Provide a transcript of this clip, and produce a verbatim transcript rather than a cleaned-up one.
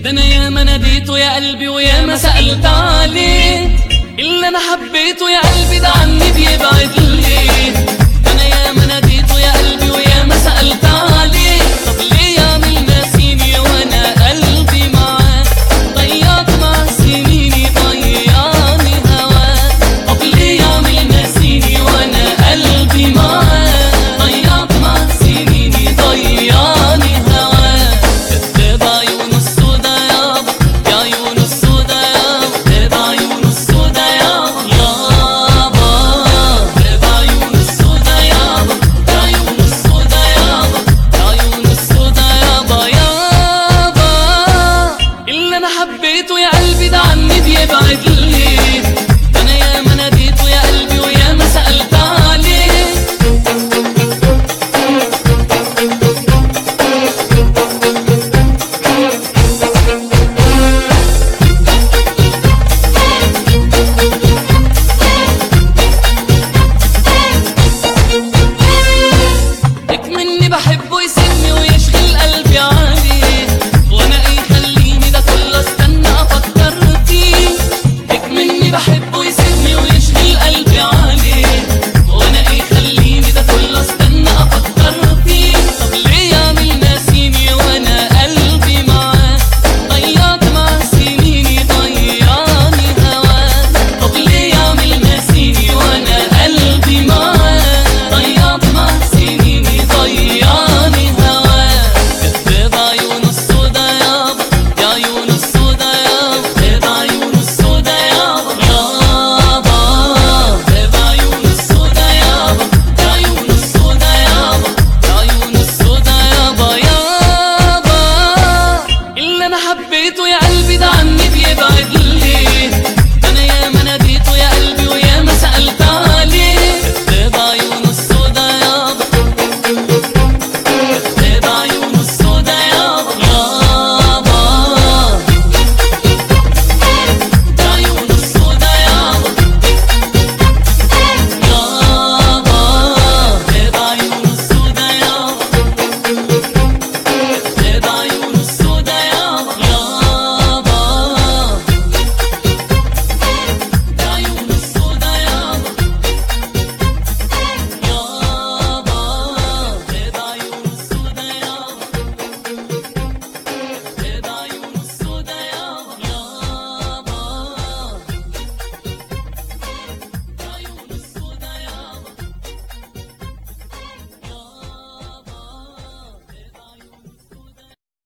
ده انا ياما ناديته يا قلبي وياما سألت عليه، اللي انا حبيته يا قلبي ده عني بيبعد ليه. ده انا ياما ناديته يا قلبي وياما سألت عليه، طب ليه يعمل ناسيني وانا قلبي معاه، ضيعت مع سنيني ضيعني هواه. طب ليه يعمل ناسيني وانا قلبي معاه، ضيعت مع سنيني ضيعني هواه. كداب عيونه السودا يابا، يا عيونه السودا يابا، كداب عيونه السودا يابا يابا، كداب عيونه السودا يابا، يا عيونه السودا يابا، يا عيونه السودا يابا يابا. اللي انا حبيته يا قلبي ده عني بيبعد